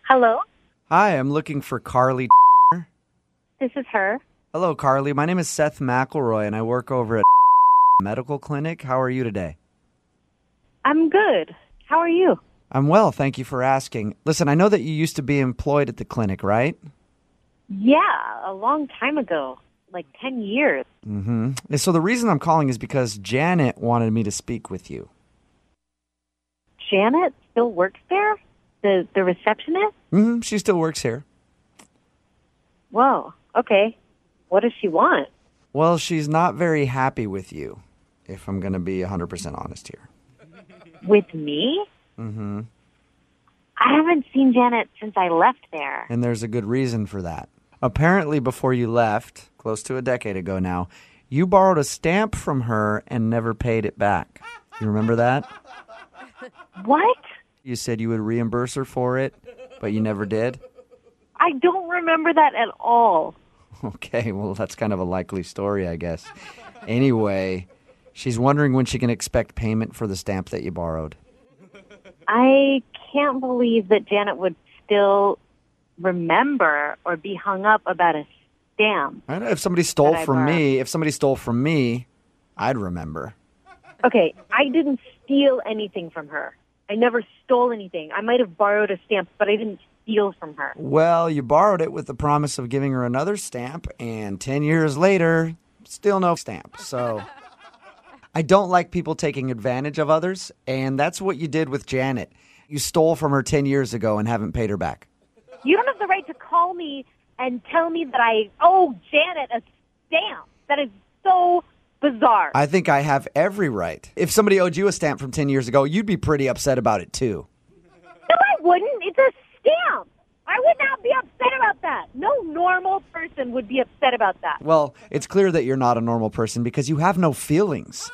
Hello, Hi, I'm looking for Carly. this is her. Hello, Carly. My name is Seth McElroy, and I work over at Medical Clinic. How are you today? I'm good. How are you? I'm well, thank you for asking. Listen, I know that you used to be employed at the clinic, right? Yeah, a long time ago, like 10 years. Mm-hmm. So the reason I'm calling is because Janet wanted me to speak with you. Janet still works there? The receptionist? Mm-hmm. She still works here. Whoa, okay. What does she want? Well, she's not very happy with you, if I'm going to be 100% honest here. With me? Mm-hmm. I haven't seen Janet since I left there. And there's a good reason for that. Apparently, before you left, close to a decade ago now, you borrowed a stamp from her and never paid it back. You remember that? What? You said you would reimburse her for it, but you never did? I don't remember that at all. Okay, well, that's kind of a likely story, I guess. Anyway, she's wondering when she can expect payment for the stamp that you borrowed. I can't believe that Janet would still remember or be hung up about a stamp. I know if somebody stole That I from borrowed. me, I'd remember. Okay, I didn't steal anything from her. I never stole anything. I might have borrowed a stamp, but I didn't steal from her. Well, you borrowed it with the promise of giving her another stamp, and 10 years later, still no stamp. So I don't like people taking advantage of others, and that's what you did with Janet. You stole from her 10 years ago and haven't paid her back. You don't have the right to call me and tell me that I owe Janet a stamp. That is so bizarre. I think I have every right. If somebody owed you a stamp from 10 years ago, you'd be pretty upset about it, too. No, I wouldn't. It's a stamp. I would not be upset about that. No normal person would be upset about that. Well, it's clear that you're not a normal person because you have no feelings.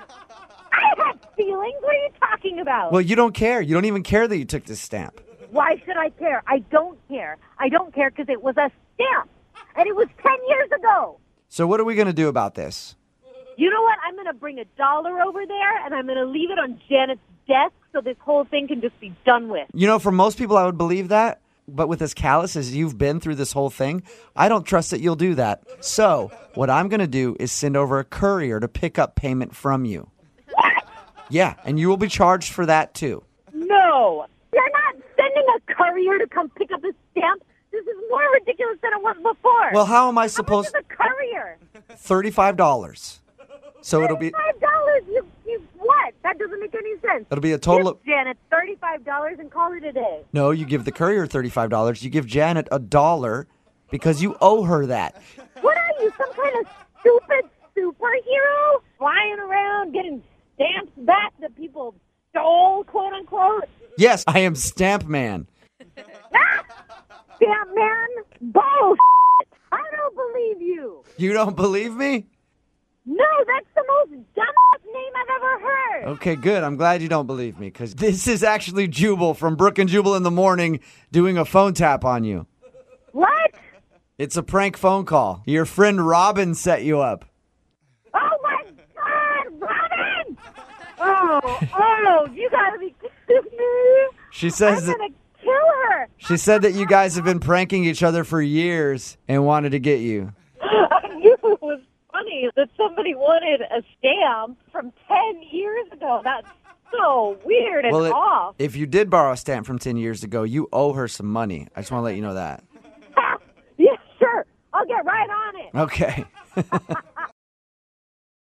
I have feelings. What are you talking about? Well, you don't care. You don't even care that you took this stamp. Why should I care? I don't care. I don't care because it was a stamp. And it was 10 years ago. So what are we going to do about this? You know what? I'm going to bring $1 over there, and I'm going to leave it on Janet's desk so this whole thing can just be done with. You know, for most people, I would believe that. But with as callous as you've been through this whole thing, I don't trust that you'll do that. So what I'm going to do is send over a courier to pick up payment from you. What? Yeah, and you will be charged for that, too. No. You're not sending a courier to come pick up a stamp. This is more ridiculous than it was before. Well, how am I How supposed... much is a courier? $35. So it'll be... $35? You what? That doesn't make any sense. It'll be a total of... Give Janet $35 and call it a day. No, you give the courier $35. You give Janet $1 because you owe her that. What are you, some kind of stupid superhero? Flying around getting stamps back that people stole, quote unquote? Yes, I am Stamp Man. Ah! Stamp man? Bullshit! I don't believe you. You don't believe me? No, that's the most dumbest name I've ever heard. Okay, good. I'm glad you don't believe me because this is actually Jubal from Brook and Jubal in the Morning doing a phone tap on you. What? It's a prank phone call. Your friend Robin set you up. Oh my God, Robin! Oh, you gotta be kidding me. She says I'm that gonna kill her. she said that you guys have been pranking each other for years and wanted to get you. I knew it was funny that somebody wanted a stamp from 10 years ago. That's so weird and off. If you did borrow a stamp from 10 years ago, you owe her some money. I just want to let you know that. Yeah, sure. I'll get right on it. Okay.